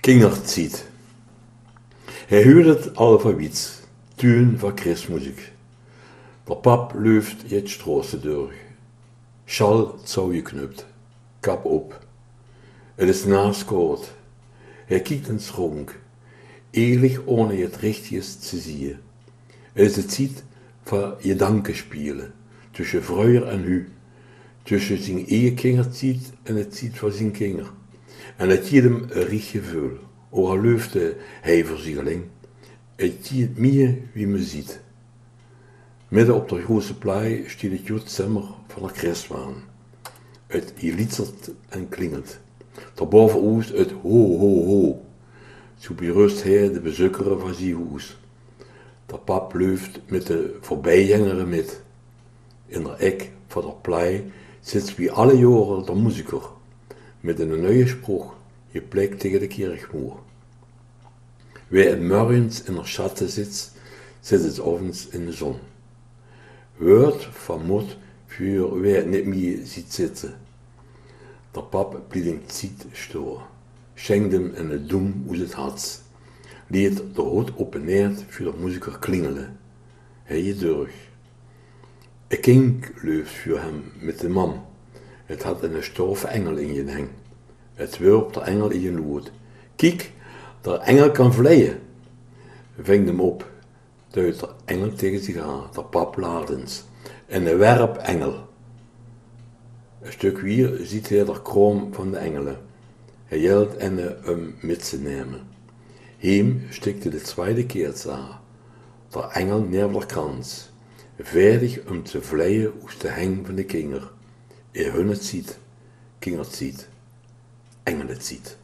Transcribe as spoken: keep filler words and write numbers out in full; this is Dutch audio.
Kinderziet. Hij huurde het alfabiet, tuin van Christmuziek. Der pap läuft jetzt Straße durch. Schall geknüpft, kap op. Het is naskoord. Hij kijkt ins Rond, ehrlich ohne het Richtiges zu zien. Het is de tijd van Gedankenspielen, tussen vroeger en nu, tussen zijn eigen kindertijd en het tijd van zijn kinder. En het geeft hem een riech gevoel, ook al leefde hij versiegeling. Het geeft meer wie me ziet. Midden op de grote plaai staat het jodzimmer van de Christmaan. Het glitzert en klingelt. Daarboven oost het ho ho ho. Zo berust hij de bezoekeren van zijn huis. De pap leeft met de voorbijgangeren met. In de ek van de plaai zit wie alle jaren de muziker. Met een nieuwe spruch, geplekt tegen de kerkmuur. Wie het morgens in de schatten zit, zit het avonds in de zon. Woord van mot voor wie het niet meer ziet zitten. De pap blieft ziet stoor, schenkt hem in het doem uit het hart. Liet de hoed op en neer voor de muziker klingelen. Hij je door. Een kind loopt voor hem met de man. Het had een stof engel in je heng. Het wurpt de engel in je lood. Kijk, de engel kan vleien. Ving hem op. Duidt de engel tegen zich aan, de pap ladens. En de werpengel. Een stuk weer ziet hij de kroon van de engelen. Hij yellt en hem met ze nemen. Hem stikte de tweede keer aan. De engel neer de krans. Veilig om te vleien uit de heng van de kinder. Hij hun het ziet, kinder het ziet, engel het ziet.